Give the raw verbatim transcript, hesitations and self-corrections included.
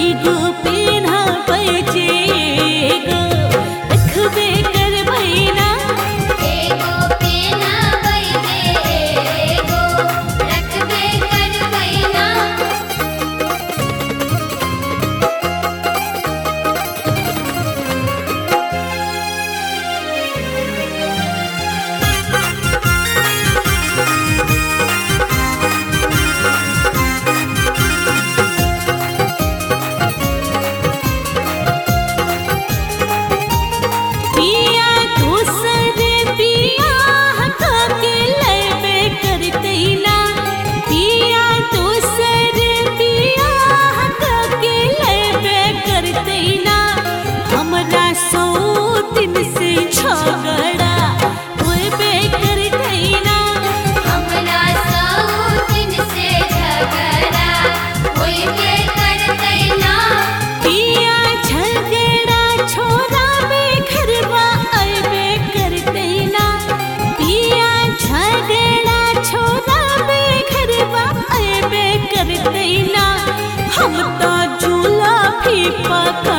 एगो पेन्हा बजे एगो रखबे करबै ना। एगो पेन्हा बजे एगो रखबे करबै ना। पिया दूसर बियाह काके लेबे करतै ना। पिया दूसर बियाह काके लेबे करतै ना। हमरा सौ दिन से झगड़ा होबे करतै ना। हमरा सौ दिन से झगड़ा होइबे करतै ना। पिया झगड़ा छोड़ाबे घरवा अइबे करतै ना। पिया झगड़ा छोड़ाबे घरवा अइबे करतै ना। हम तो झूला भी पका